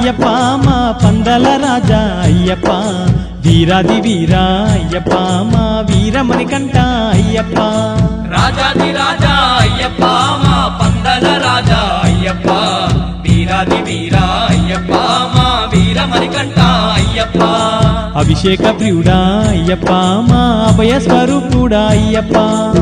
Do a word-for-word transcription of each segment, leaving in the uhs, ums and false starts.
అయ్యప్ప మా పందల రాజా అయ్యప్ప వీరాది వీరా అయ్యప్ప మా వీరమణికంఠ అయ్యప్ప రాజాది రాజా అయ్యప్ప మా పందల రాజా అయ్యప్ప వీరాది వీరా అయ్యప్ప మా వీరమణికంఠ అయ్యప్ప అభిషేక ప్రియుడా అయ్యప్ప మా అభయ స్వరూపుడా అయ్యప్ప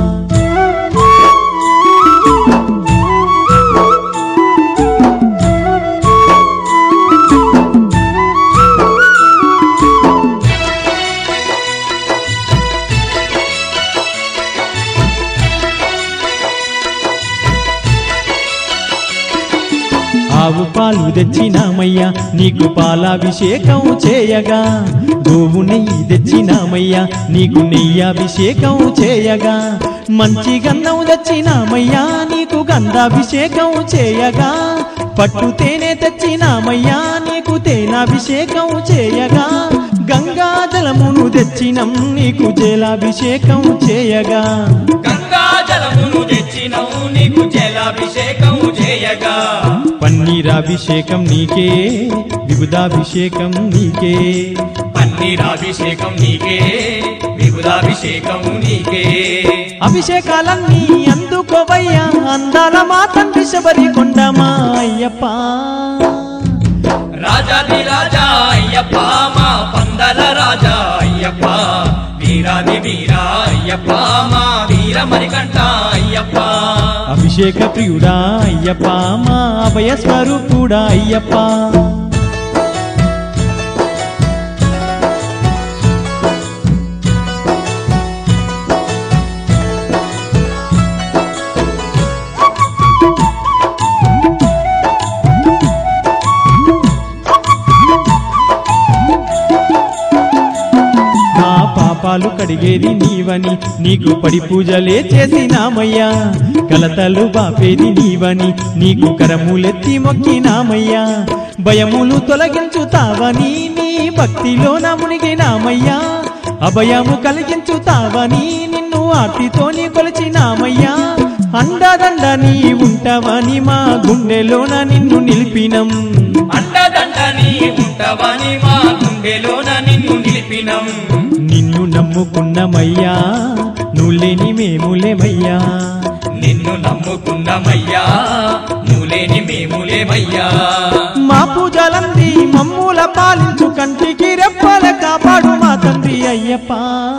ఆవు పాలు తెచ్చినామయ్యా నీకు పాలాభిషేకం చేయగా గోవు నెయ్యి తెచ్చినామయ్యా నీకు నెయ్యాభిషేకం చేయగా మంచి గంధం తెచ్చినామయ్యా నీకు గంధాభిషేకం చేయగా పట్టు తేనె తెచ్చినామయ్యా నీకు తేనాభిషేకం చేయగా గంగా జలమును తెచ్చినం నీకు జలాభిషేకం చేయగా గంగా జలమును తెచ్చినం నీకు జలాభిషేకం చేయగా పన్నీరాభిషేకం నీకే విబుధాభిషేకం నీకే పన్నీరాభిషేకం నీకే విబుధాభిషేకం నీకే అభిషేకాలన్నీ అందుకోవయ్యా అందాల మా తండ్రి శబరి కొండమా అయ్యప్ప రాజాది రాజా అయ్యప్ప మా పందల రాజా అయ్యప్ప వీరాది వీరా అయ్యప్ప మా వీరమణికంఠ అయ్యప్ప అభిషేక ప్రియుడా అయ్యప్ప మా అభయ స్వరూపుడా అయ్యప్ప పాపాలు కడిగేది నీవని నీకు పడి పూజలే చేసినామయ్యా కలతలు బాపేది నీవని నీకు కరములెత్తి మొక్కినామయ్యా భయములు తొలగించుతావని నీ భక్తిలో మునిగినామయ్యా అభయము కలిగించుతావని నిన్ను ఆర్తితోని కొలిచినామయ్యా అండదండ నీ ఉంటావని మా గుండెలోన నిన్ను నిలిపినం అండదండ నీ ఉంటావని మా గుండెలోన నిన్ను నిలిపినం నిన్ను నమ్ముకున్నమయ్యా నువ్వులేని మేములేమయ్యా నిన్ను నమ్ముకున్నమయ్యా నువ్వులేని మేములేమయ్యా మా పూజలంది మమ్ముల పాలించు కంటికి రెప్పల కాపాడు మా తండ్రి అయ్యప్ప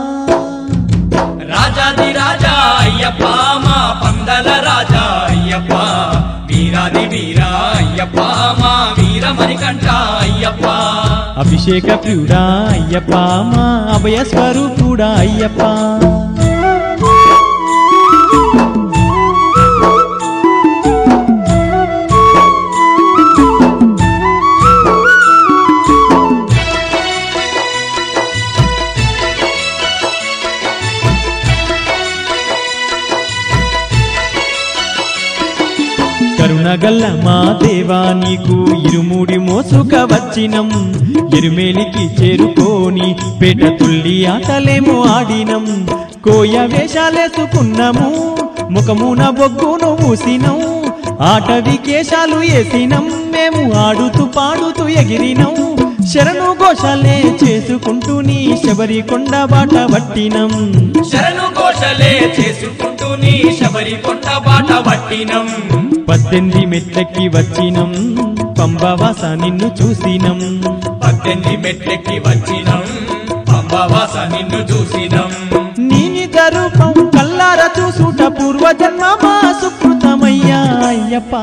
రాజాది రాజా అయ్యప్ప మా పందల రాజా అయ్యప్ప వీరాది వీరా అయ్యప్ప మా వీరమణికంఠ అయ్యప్ప అభిషేక ప్రియుడా అయ్యప్ప మా అభయ స్వరూపుడా అయ్యప్ప కరుణగల్ల మా దేవా నీకు ఇరుముడి మోసుక వచ్చినం ఎరుమేలికి చేరుకోని పేట తుల్లి ఆటలేమో ఆడినం కోయ వేషాలేసుకున్నాము ముఖమున బొగ్గును మూసినం ఆటవి కేశాలు వేసినం మేము ఆడుతూ పాడుతూ ఎగిరినం శరణు ఘోషాలే చేసుకుంటూ నీ శబరి కొండ బాట పట్టినం శరణు ఘోషలే చేసుకుంటూ నీ శబరి కొండ బాట పట్టినం పద్దెనిమిది మెట్లెక్కి వచ్చినం పంబవాస నిన్ను చూసినం పద్దెనిమిది మెట్లెక్కి వచ్చినం పంబవాస నిన్ను చూసినం నీ నిజ రూపం కల్లార చూసుట పూర్వజన్మ మా సుకృతమయ్యా అయ్యప్ప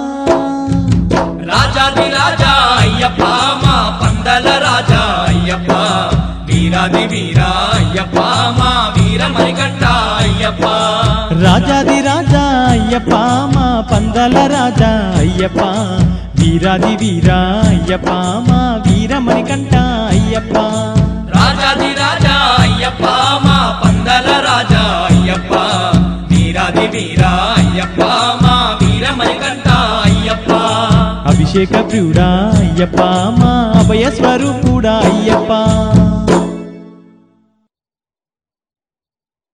రాజాది రాజా అయ్యప్ప మా పందల రాజా అయ్యప్ప వీరాది వీరా అయ్యప్ప మా వీరమణికంఠ అయ్యప్ప రాజాది రాజా అయ్యప్ప మా పందల రాజా అయ్యప్ప వీరాది వీరా అయ్యప్ప మా వీరమణికంఠ అయ్యప్ప రాజాది రాజా అయ్యప్ప మా పందల రాజా అయ్యప్ప వీరాది వీరా అయ్యప్ప మా వీరమణికంఠ అయ్యప్ప అభిషేక ప్రియుడా అయ్యప్ప మా అభయ స్వరూపుడా అయ్యప్ప